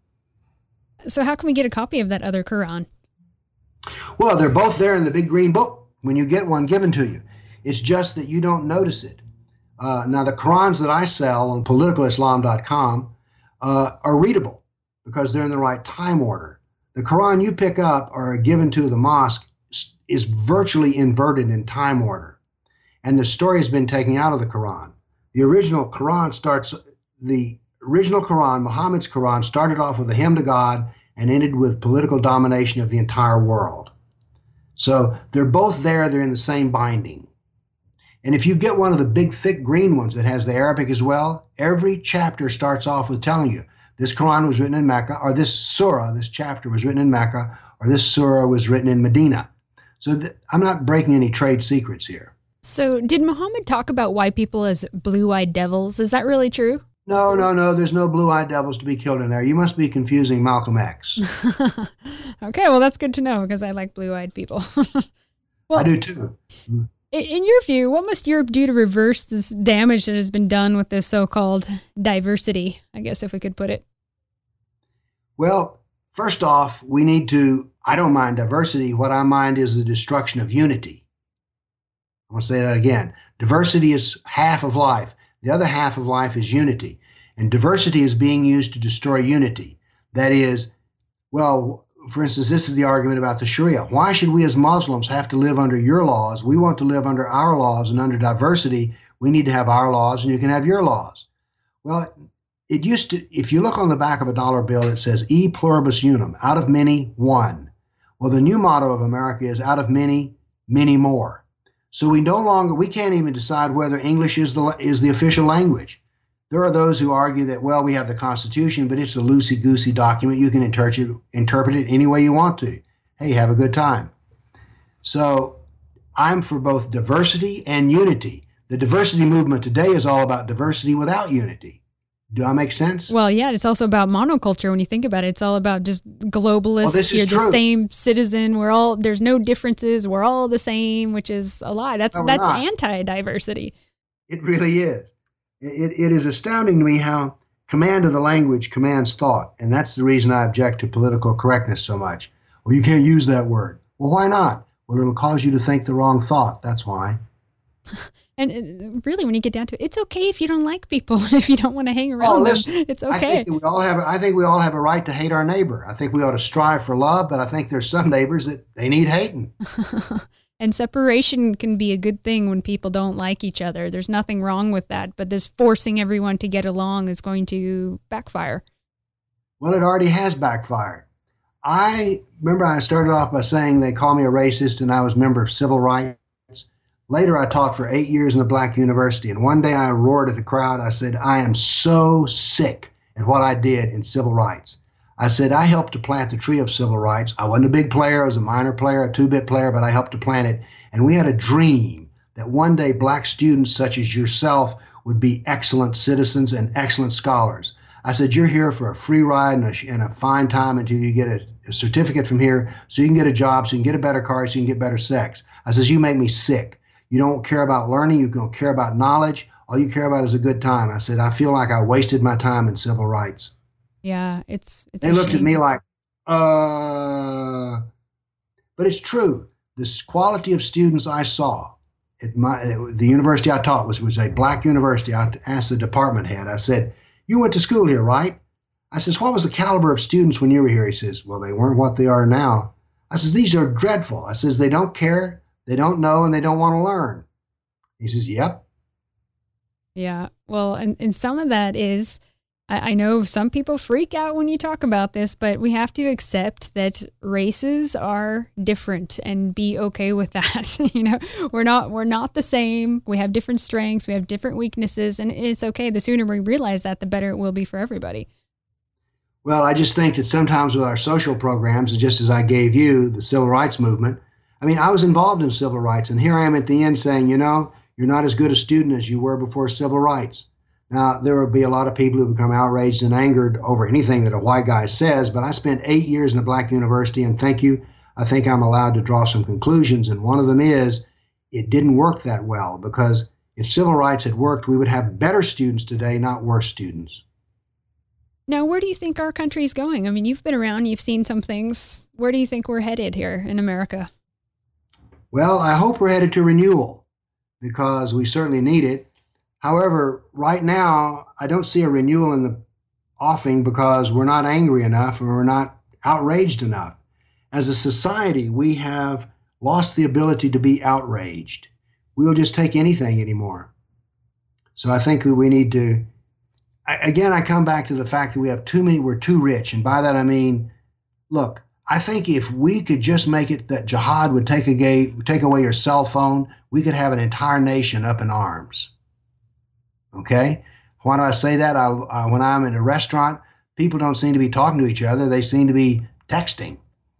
So how can we get a copy of that other Quran? Well, they're both there in the big green book when you get one given to you. It's just that you don't notice it. Uh, now, the Qurans that I sell on political islam dot com uh, are readable because they're in the right time order. The Quran you pick up or are given to the mosque is virtually inverted in time order. And the story has been taken out of the Quran. The original Quran starts, the original Quran, Muhammad's Quran, started off with a hymn to God and ended with political domination of the entire world. So they're both there, they're in the same binding. And if you get one of the big, thick green ones that has the Arabic as well, every chapter starts off with telling you, this Quran was written in Mecca, or this surah, this chapter was written in Mecca, or this surah was written in Medina. So th- I'm not breaking any trade secrets here. So did Muhammad talk about white people as blue-eyed devils? Is that really true? No, no, no. There's no blue-eyed devils to be killed in there. You must be confusing Malcolm X. Okay, well, that's good to know because I like blue-eyed people. I Well, do too. i- in your view, what must Europe do to reverse this damage that has been done with this so-called diversity? I guess if we could put it. Well, first off, we need to, I don't mind diversity. What I mind is the destruction of unity. I'm going to say that again. Diversity is half of life. The other half of life is unity. And diversity is being used to destroy unity. That is, well, for instance, this is the argument about the Sharia. Why should we as Muslims have to live under your laws? We want to live under our laws, and under diversity, we need to have our laws, and you can have your laws. Well, it used to, if you look on the back of a dollar bill, it says e pluribus unum, out of many, one. Well, the new motto of America is out of many, many more. So we no longer, we can't even decide whether English is the is the official language. There are those who argue that, well, we have the Constitution, but it's a loosey-goosey document. You can interpret it, interpret it any way you want to. Hey, have a good time. So I'm for both diversity and unity. The diversity movement today is all about diversity without unity. Do I make sense? Well, yeah, it's also about monoculture when you think about it. It's all about just globalists. Well, this is You're the true. same citizen. We're all there's no differences. We're all the same, which is a lie. That's No, we're that's not. anti-diversity. It really is. It, it is astounding to me how command of the language commands thought. And that's the reason I object to political correctness so much. Well, you can't use that word. Well, why not? Well, it'll cause you to think the wrong thought. That's why. And uh, really, when you get down to it, it's okay if you don't like people and if you don't want to hang around Oh, them. listen, It's I okay. think that we all have. I think we all have a right to hate our neighbor. I think we ought to strive for love, but I think there's some neighbors that they need hating. And separation can be a good thing when people don't like each other. There's nothing wrong with that. But this forcing everyone to get along is going to backfire. Well, it already has backfired. I remember I started off by saying they call me a racist, and I was a member of civil rights. Later, I taught for eight years in a black university, and one day I roared at the crowd. I said, I am so sick at what I did in civil rights. I said, I helped to plant the tree of civil rights. I wasn't a big player. I was a minor player, a two-bit player, but I helped to plant it. And we had a dream that one day black students such as yourself would be excellent citizens and excellent scholars. I said, you're here for a free ride and a, and a fine time until you get a, a certificate from here so you can get a job, so you can get a better car, so you can get better sex. I says, you make me sick. You don't care about learning. You don't care about knowledge. All you care about is a good time. I said, I feel like I wasted my time in civil rights. Yeah, it's it's. They a looked at shame. me like, uh, but it's true. This quality of students I saw at my, the university I taught was, was a black university. I asked the department head, I said, you went to school here, right? I says, what was the caliber of students when you were here? He says, well, they weren't what they are now. I says, these are dreadful. I says, they don't care. They don't know, and they don't want to learn. He says, yep. Yeah. Well, and, and some of that is, I, I know some people freak out when you talk about this, but we have to accept that races are different and be okay with that. You know, we're not, we're not the same. We have different strengths. We have different weaknesses, and it's okay. The sooner we realize that, the better it will be for everybody. Well, I just think that sometimes with our social programs, just as I gave you the civil rights movement, I mean, I was involved in civil rights, and here I am at the end saying, you know, you're not as good a student as you were before civil rights. Now, there will be a lot of people who become outraged and angered over anything that a white guy says, but I spent eight years in a black university, and thank you, I think I'm allowed to draw some conclusions, and one of them is it didn't work that well, because if civil rights had worked, we would have better students today, not worse students. Now, where do you think our country's going? I mean, you've been around, you've seen some things. Where do you think we're headed here in America? Well, I hope we're headed to renewal because we certainly need it. However, right now, I don't see a renewal in the offing because we're not angry enough and we're not outraged enough. As a society, we have lost the ability to be outraged. We'll just take anything anymore. So I think that we need to, I, again, I come back to the fact that we have too many, we're too rich. And by that I mean, look, I think if we could just make it that jihad would take, a, take away your cell phone, we could have an entire nation up in arms. Okay? Why do I say that? I, I, when I'm in a restaurant, people don't seem to be talking to each other. They seem to be texting.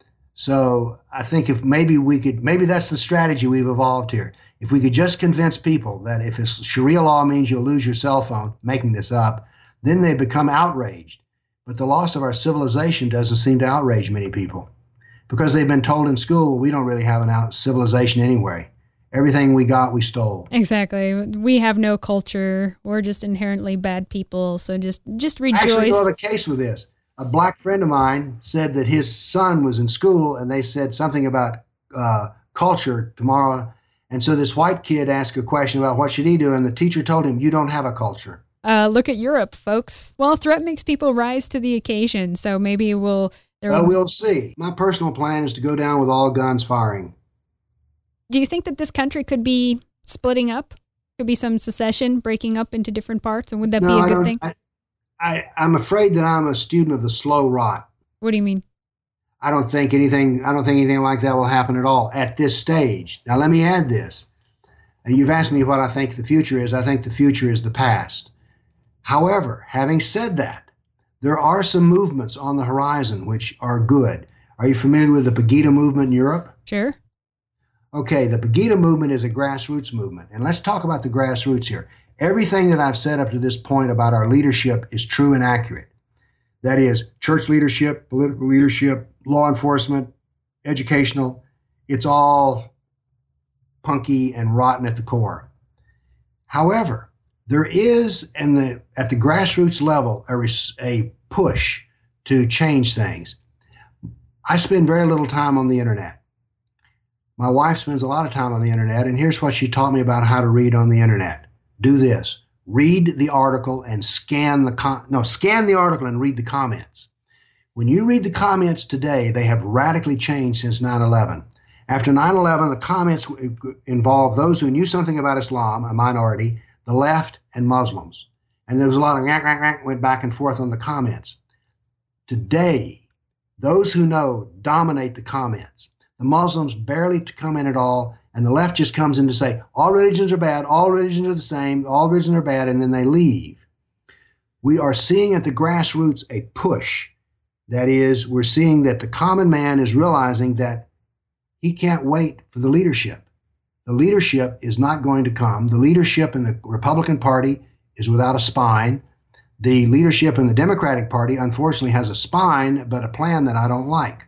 So I think if maybe we could, maybe that's the strategy we've evolved here. If we could just convince people that if it's Sharia law means you'll lose your cell phone, making this up, then they become outraged. But the loss of our civilization doesn't seem to outrage many people because they've been told in school we don't really have an out civilization anyway. Everything we got, we stole. Exactly. We have no culture. We're just inherently bad people. So just, just rejoice. Actually, you know the case with this. A black friend of mine said that his son was in school and they said something about uh, culture tomorrow. And so this white kid asked a question about what should he do, and the teacher told him, you don't have a culture. Uh, look at Europe, folks. Well, threat makes people rise to the occasion, so maybe we'll... Well, we'll see. My personal plan is to go down with all guns firing. Do you think that this country could be splitting up? Could be some secession, breaking up into different parts, and would that no, be a I good don't, thing? I, I, I'm afraid that I'm a student of the slow rot. What do you mean? I don't think anything. I don't think anything like that will happen at all at this stage. Now, let me add this. And you've asked me what I think the future is. I think the future is the past. However, having said that, there are some movements on the horizon which are good. Are you familiar with the Pegida movement in Europe? Sure. Okay, the Pegida movement is a grassroots movement. And let's talk about the grassroots here. Everything that I've said up to this point about our leadership is true and accurate. That is, church leadership, political leadership, law enforcement, educational. It's all punky and rotten at the core. However, there is in the, at the grassroots level a, a push to change things. I spend very little time on the internet. My wife spends a lot of time on the internet, and here's what she taught me about how to read on the internet. Do this. Read the article and scan the com- no, scan the article and read the comments. When you read the comments today, they have radically changed since nine eleven. After nine eleven, the comments involved those who knew something about Islam, a minority, the left, and Muslims. And there was a lot of yak, yak, yak, went back and forth on the comments. Today, those who know dominate the comments. The Muslims barely come in at all, and the left just comes in to say, all religions are bad, all religions are the same, all religions are bad, and then they leave. We are seeing at the grassroots a push. That is, we're seeing that the common man is realizing that he can't wait for the leadership. The leadership is not going to come. The leadership in the Republican Party is without a spine. The leadership in the Democratic Party, unfortunately, has a spine, but a plan that I don't like.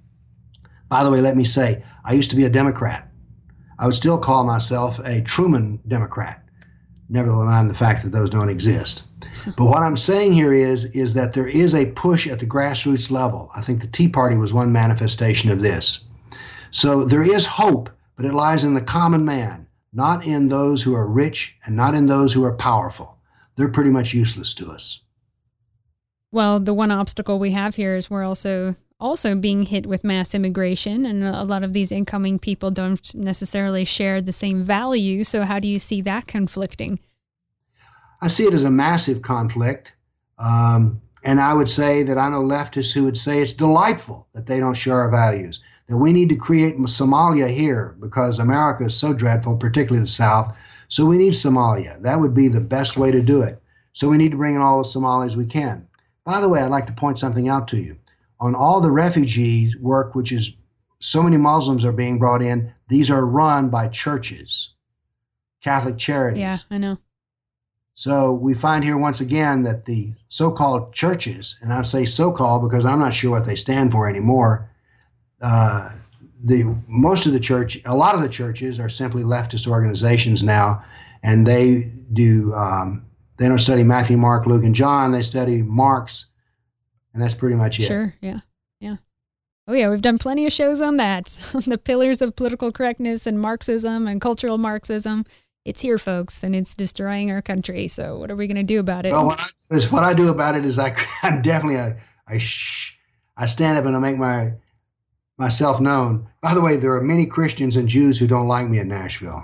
By the way, let me say, I used to be a Democrat. I would still call myself a Truman Democrat, never mind the fact that those don't exist. But what I'm saying here is, is that there is a push at the grassroots level. I think the Tea Party was one manifestation of this. So there is hope, but it lies in the common man, not in those who are rich and not in those who are powerful. They're pretty much useless to us. Well, the one obstacle we have here is we're also also being hit with mass immigration, and a lot of these incoming people don't necessarily share the same values. So how do you see that conflicting? I see it as a massive conflict. Um, and I would say that I know leftists who would say it's delightful that they don't share our values, that we need to create Somalia here because America is so dreadful, particularly the South. So we need Somalia. That would be the best way to do it. So we need to bring in all the Somalis we can. By the way, I'd like to point something out to you. On all the refugee work, which is so many Muslims are being brought in, these are run by churches, Catholic charities. Yeah, I know. So we find here once again that the so-called churches, and I say so-called because I'm not sure what they stand for anymore, uh, the most of the church, a lot of the churches are simply leftist organizations now, and they do, um, they don't study Matthew, Mark, Luke, and John, they study Marx. And that's pretty much it. Sure, yeah, yeah. Oh yeah, we've done plenty of shows on that. The pillars of political correctness and Marxism and cultural Marxism. It's here, folks, and it's destroying our country. So what are we going to do about it? Well, what I, is what I do about it is I, I'm definitely a, I, sh, I stand up and I make my myself known. By the way, there are many Christians and Jews who don't like me in Nashville.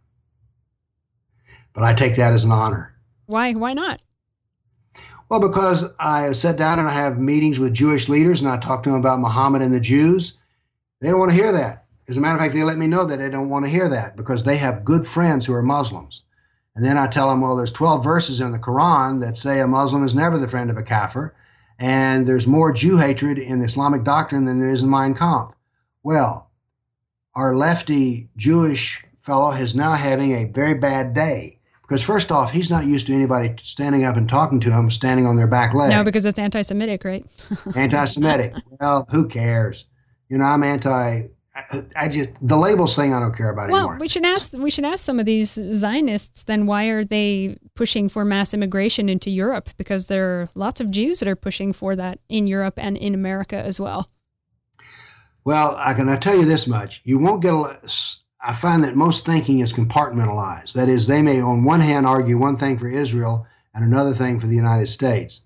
But I take that as an honor. Why? Why not? Well, because I sit down and I have meetings with Jewish leaders and I talk to them about Muhammad and the Jews. They don't want to hear that. As a matter of fact, they let me know that they don't want to hear that because they have good friends who are Muslims. And then I tell them, well, there's twelve verses in the Quran that say a Muslim is never the friend of a kafir. And there's more Jew hatred in the Islamic doctrine than there is in Mein Kampf. Well, our lefty Jewish fellow is now having a very bad day Because first off, he's not used to anybody standing up and talking to him, standing on their back leg. No, because it's anti-Semitic, right? Anti-Semitic. Well, who cares? You know, I'm anti. I, I just the labels thing I don't care about well, anymore. Well, we should ask we should ask some of these Zionists then, why are they pushing for mass immigration into Europe? Because there are lots of Jews that are pushing for that in Europe and in America as well. Well, I can I tell you this much: you won't get a. I find that most thinking is compartmentalized. That is, they may on one hand argue one thing for Israel and another thing for the United States.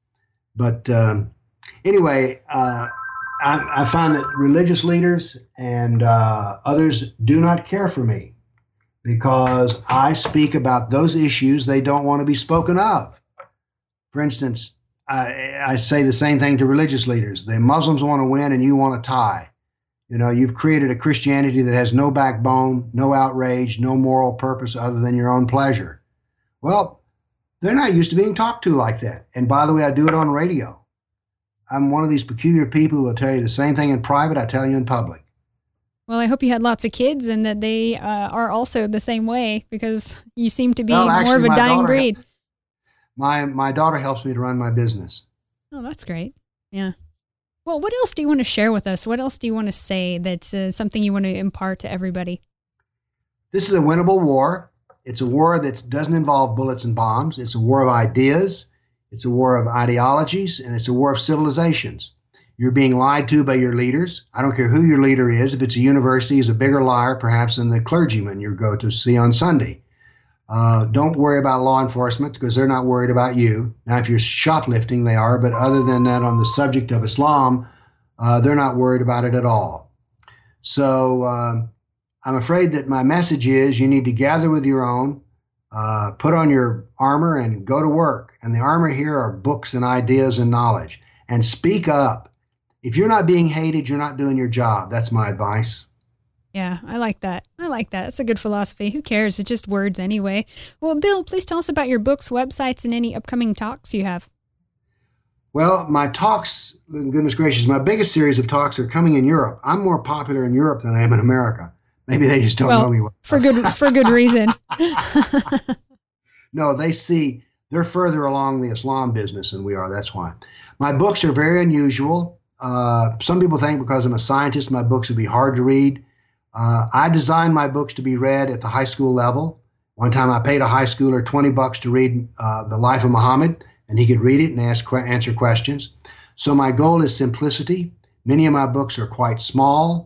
But um, anyway, uh, I, I find that religious leaders and uh, others do not care for me because I speak about those issues they don't want to be spoken of. For instance, I, I say the same thing to religious leaders. The Muslims want to win and you want a tie. You know, you've created a Christianity that has no backbone, no outrage, no moral purpose other than your own pleasure. Well, they're not used to being talked to like that. And by the way, I do it on radio. I'm one of these peculiar people who will tell you the same thing in private I tell you in public. Well, I hope you had lots of kids and that they uh, are also the same way, because you seem to be well, actually, more of a dying breed. Help, my, my daughter helps me to run my business. Oh, that's great. Yeah. Well, what else do you want to share with us? What else do you want to say that's uh, something you want to impart to everybody? This is a winnable war. It's a war that doesn't involve bullets and bombs. It's a war of ideas. It's a war of ideologies, and it's a war of civilizations. You're being lied to by your leaders. I don't care who your leader is. If it's a university, he's a bigger liar, perhaps, than the clergyman you go to see on Sunday. Uh, don't worry about law enforcement because they're not worried about you. Now, if you're shoplifting, they are. But other than that, on the subject of Islam, uh, they're not worried about it at all. So um, I'm afraid that my message is you need to gather with your own, uh, put on your armor and go to work. And the armor here are books and ideas and knowledge. And speak up. If you're not being hated, you're not doing your job. That's my advice. Yeah, I like that. I like that. It's a good philosophy. Who cares? It's just words anyway. Well, Bill, please tell us about your books, websites, and any upcoming talks you have. Well, my talks, goodness gracious, my biggest series of talks are coming in Europe. I'm more popular in Europe than I am in America. Maybe they just don't well, know me well. for good for good reason. No, they see, they're further along the Islam business than we are. That's why. My books are very unusual. Uh, some people think because I'm a scientist, my books would be hard to read. Uh, I designed my books to be read at the high school level. One time I paid a high schooler twenty bucks to read uh, The Life of Muhammad, and he could read it and ask, answer questions. So my goal is simplicity. Many of my books are quite small,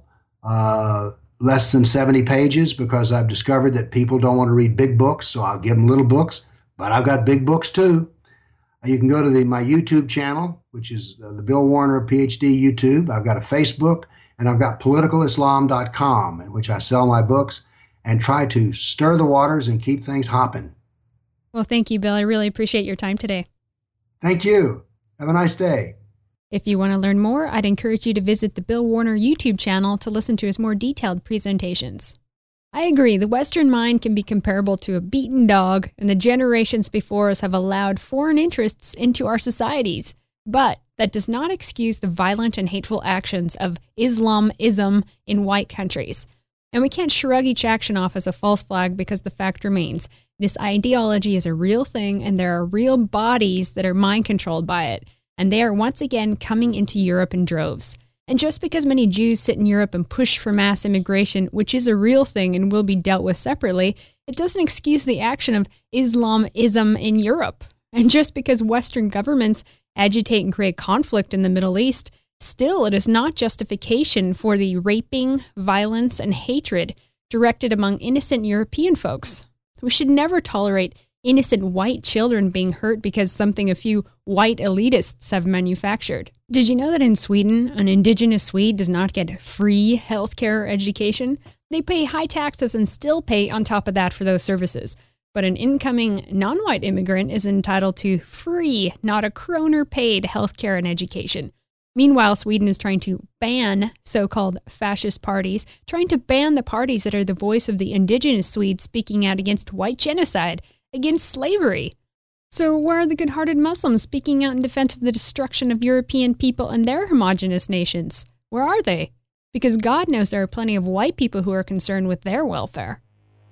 uh, less than seventy pages, because I've discovered that people don't want to read big books, so I'll give them little books. But I've got big books too. You can go to the, my YouTube channel, which is uh, the Bill Warner P H D YouTube. I've got a Facebook. And I've got political islam dot com, in which I sell my books and try to stir the waters and keep things hopping. Well, thank you, Bill. I really appreciate your time today. Thank you. Have a nice day. If you want to learn more, I'd encourage you to visit the Bill Warner YouTube channel to listen to his more detailed presentations. I agree, the Western mind can be comparable to a beaten dog, and the generations before us have allowed foreign interests into our societies. But that does not excuse the violent and hateful actions of Islamism in white countries. And we can't shrug each action off as a false flag, because the fact remains, this ideology is a real thing, and there are real bodies that are mind-controlled by it. And they are once again coming into Europe in droves. And just because many Jews sit in Europe and push for mass immigration, which is a real thing and will be dealt with separately, it doesn't excuse the action of Islamism in Europe. And just because Western governments agitate and create conflict in the Middle East, still it is not justification for the raping, violence, and hatred directed among innocent European folks. We should never tolerate innocent white children being hurt because something a few white elitists have manufactured. Did you know that in Sweden, an indigenous Swede does not get free healthcare education? They pay high taxes and still pay on top of that for those services. But an incoming non-white immigrant is entitled to free, not a kroner paid healthcare and education. Meanwhile, Sweden is trying to ban so-called fascist parties, trying to ban the parties that are the voice of the indigenous Swedes speaking out against white genocide, against slavery. So where are the good-hearted Muslims speaking out in defense of the destruction of European people and their homogenous nations? Where are they? Because God knows there are plenty of white people who are concerned with their welfare.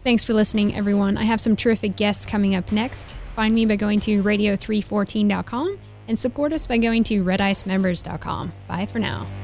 Thanks for listening, everyone. I have some terrific guests coming up next. Find me by going to radio three fourteen dot com and support us by going to red ice members dot com. Bye for now.